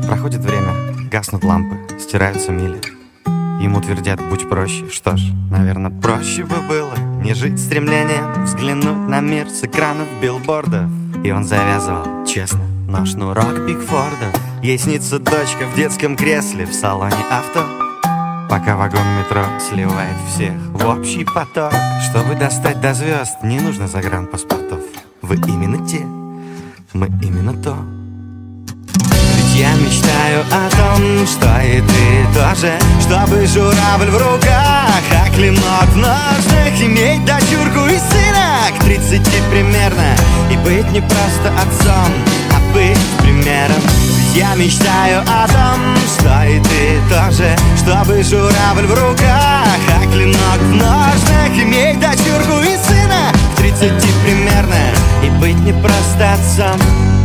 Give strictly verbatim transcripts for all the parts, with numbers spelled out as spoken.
Проходит время, гаснут лампы, стираются мили. Ему твердят: будь проще. Что ж, наверное, проще бы было не жить стремлением взглянуть на мир с экранов билбордов. И он завязывал, честно, но шнурок Пикфорда. Ей снится дочка в детском кресле в салоне авто, пока вагон метро сливает всех в общий поток. Чтобы достать до звезд, не нужно загранпаспортов. Вы именно те, мы именно то. Ведь я мечтаю о том, что и ты тоже, чтобы журавль в руках, а клинок в ножнах, иметь дочурку и сына к тридцати примерно, и быть не просто отцом, а быть примером. Ведь я мечтаю о том, что и ты тоже, чтобы журавль в руках, а клинок в ножнах, иметь дочурку и сына к тридцати примерно, и быть не просто отцом.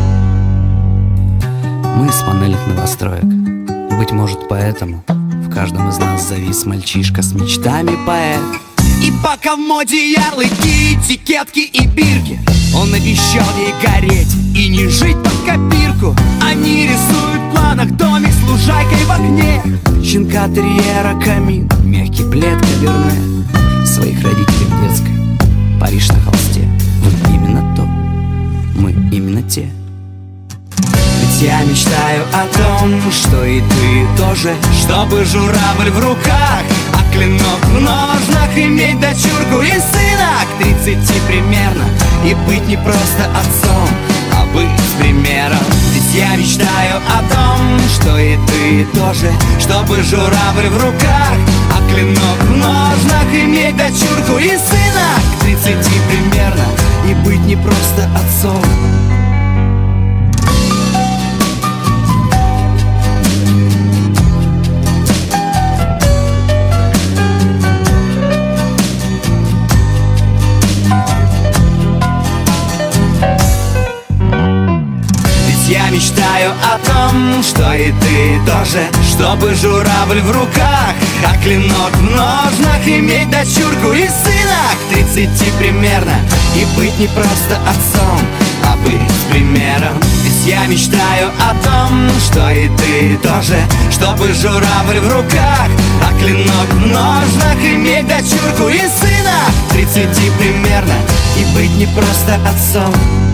Мы из панельных новостроек. Быть может, поэтому в каждом из нас завис мальчишка с мечтами поэт. И пока в моде ярлыки, этикетки и бирки, он обещал ей гореть и не жить под копирку. Они рисуют в планах домик с лужайкой в окне, щенка терьера, камин, мягкий плед, каверне, своих родителей в детской, Париж на холсте. Вы именно то, мы именно те. Ведь я мечтаю о том, что и ты тоже, чтобы журавль в руках, а клинок в ножнах, иметь дочурку и сына к тридцати примерно, и быть не просто отцом, а быть примером. Ведь я мечтаю о том, что и ты тоже, чтобы журавль в руках, а клинок в ножнах, иметь дочурку и сына к тридцати примерно, и быть не просто отцом. Я мечтаю о том, что и ты тоже, чтобы журавль в руках, а клинок в ножнах, иметь дочурку и сына к тридцати примерно, и быть не просто отцом, а быть примером. Ведь я мечтаю о том, что и ты тоже, чтобы журавль в руках, а клинок в ножнах, иметь дочурку и сына к тридцати примерно, и быть не просто отцом.